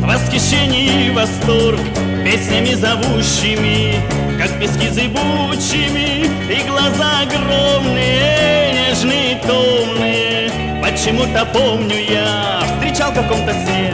восхищение и восторг песнями зовущими, как пески зыбучими, и глаза огромные, нежные, томные. Почему-то помню я встречал в каком-то сне,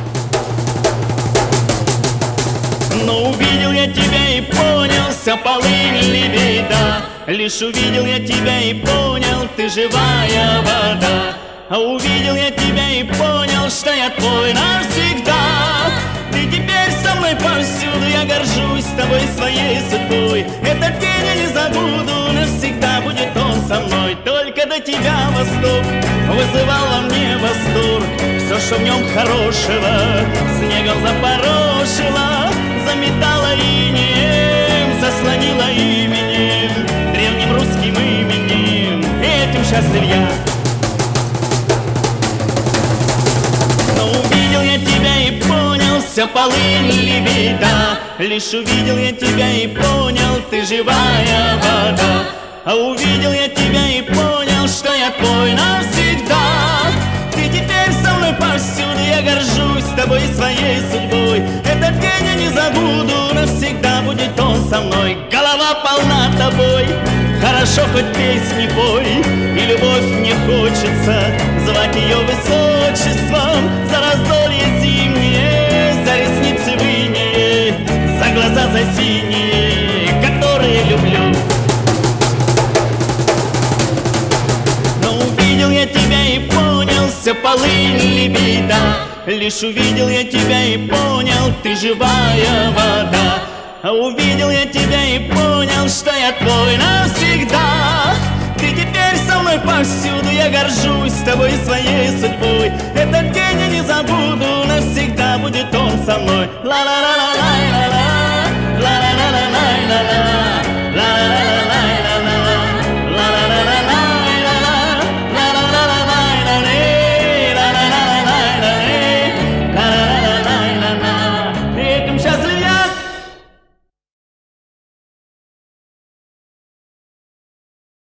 но увидел я тебя и понял, вся полынь ли беда. Лишь увидел я тебя и понял, ты живая вода. А увидел я тебя и понял, что я твой навсегда. Ты теперь со мной повсюду, я горжусь тобой, своей судьбой. Этот день я не забуду, навсегда будет он со мной. Только до тебя восток вызывал во мне восторг. Все, что в нем хорошего, снегом запорошило, заметало инеем, заслонило именем, древним русским именем. Этим счастлив я. Вся полынь ли беда, лишь увидел я тебя и понял, ты живая вода. А увидел я тебя и понял, что я твой навсегда. Ты теперь со мной повсюду, я горжусь тобой, своей судьбой. Этот день я не забуду, навсегда будет он со мной. Голова полна тобой, хорошо хоть песни пой, и любовь мне хочется звать ее высочеством. За раздолье зимнее, за ресницы в инее, за глаза за синие, которые люблю. Но увидел я тебя и понял, вся полынь ли беда. Лишь увидел я тебя и понял, ты живая вода. А увидел я тебя и понял, что я твой навсегда. Ты теперь со мной повсюду, я горжусь тобой, своей судьбой. Этот день я не забуду, навсегда будет он со мной. Ла-ла-ла-ла.